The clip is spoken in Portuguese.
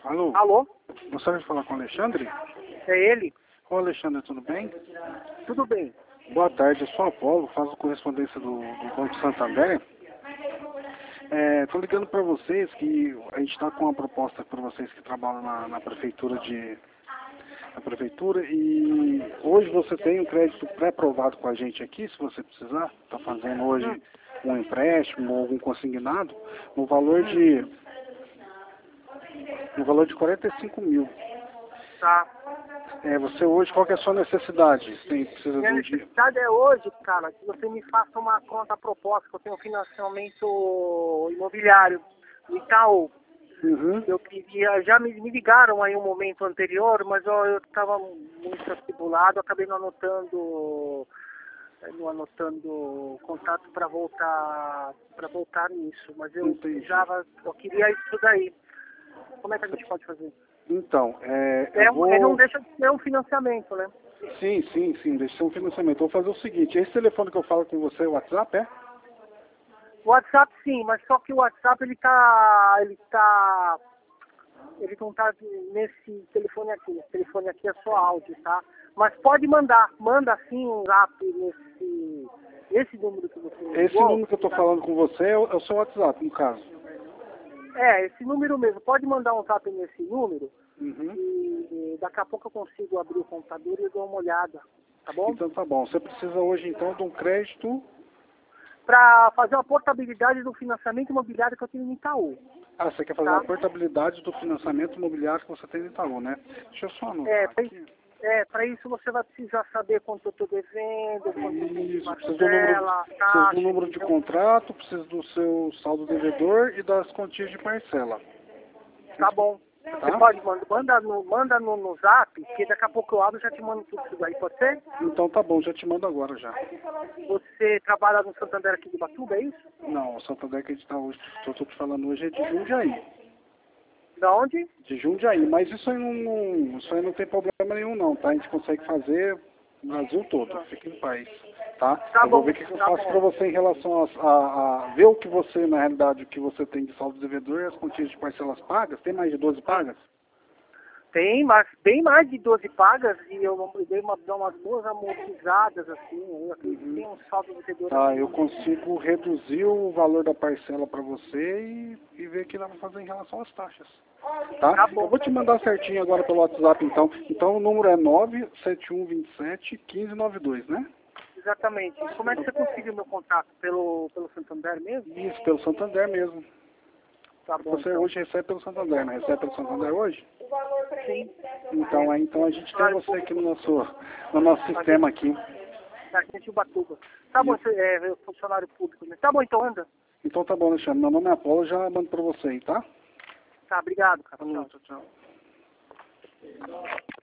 Alô? Alô? Gostaria de falar com o Alexandre? É ele? Ô Alexandre, tudo bem? Tudo bem. Boa tarde, eu sou Apolo, faço correspondência do Banco Santander. Estou ligando para vocês que a gente está com uma proposta para vocês que trabalham na prefeitura e hoje você tem um crédito pré-aprovado com a gente aqui, se você precisar. Está fazendo hoje um empréstimo ou algum consignado no valor de 45 mil. Tá. Você hoje, qual que é a sua necessidade? Você precisa Minha de um dia? necessidade é hoje, cara, que você me faça uma conta proposta, que eu tenho um financiamento imobiliário no Itaú. Uhum. Eu queria, já me ligaram aí um momento anterior, mas eu estava muito atribulado, acabei não anotando o contato para voltar nisso, mas eu Entendi. eu queria isso daí. Como é que a gente pode fazer? Então, eu vou... Não deixa de ser um financiamento, né? Sim, deixa de ser um financiamento. Eu vou fazer o seguinte, esse telefone que eu falo com você é o WhatsApp, é? O WhatsApp sim, mas só que o WhatsApp ele não tá nesse telefone aqui. Esse telefone aqui é só áudio, tá? Mas pode manda sim um zap nesse número que você ligou. Esse número que eu estou falando com você é o seu WhatsApp, no caso. Esse número mesmo. Pode mandar um zap nesse número. Uhum. E daqui a pouco eu consigo abrir o computador e eu dou uma olhada, tá bom? Então tá bom. Você precisa hoje então de um crédito... Para fazer uma portabilidade do financiamento imobiliário que eu tenho no Itaú. Ah, você quer fazer a portabilidade do financiamento imobiliário que você tem no Itaú, né? Deixa eu só anotar aqui. Para isso você vai precisar saber quanto eu estou devendo, quanto eu tenho de Isso, parcela, precisa do número de contrato, precisa do seu saldo devedor e das quantias de parcela. Tá bom. Você pode manda no zap, que daqui a pouco eu abro e já te mando tudo isso daí, pode ser? Então tá bom, já te mando agora já. Você trabalha no Santander aqui de Ubatuba, é isso? Não, o Santander que a gente está hoje, que eu estou te falando hoje é de Jundiaí. Da onde? De Jundiaí, mas isso aí não tem problema nenhum não, tá? A gente consegue fazer no Brasil todo, fica em paz, tá? Eu vou ver o que eu faço para você em relação a ver o que você, na realidade, o que você tem de saldo devedor e as quantias de parcelas pagas. Tem mais de 12 pagas? Tem, mas bem mais de 12 pagas e eu dei umas duas amortizadas, assim, eu acredito que tem um saldo devedor. Tá, eu consigo reduzir o valor da parcela para você e ver o que dá para fazer em relação às taxas. Tá? Eu vou te mandar certinho agora pelo WhatsApp, então. Então o número é 97127-1592, né? Exatamente. Como é que você conseguiu meu contato? Pelo Santander mesmo? Isso, pelo Santander mesmo. Tá bom. Você hoje recebe pelo Santander, não recebe pelo Santander hoje? Sim. Então a gente tem você aqui no nosso sistema aqui. Aqui em Ubatuba. Tá bom, você é funcionário público, né? Tá bom, então anda. Então tá bom, Alexandre. Meu nome é Apolo, já mando pra você aí, tá? Tá, obrigado, cara. Tchau.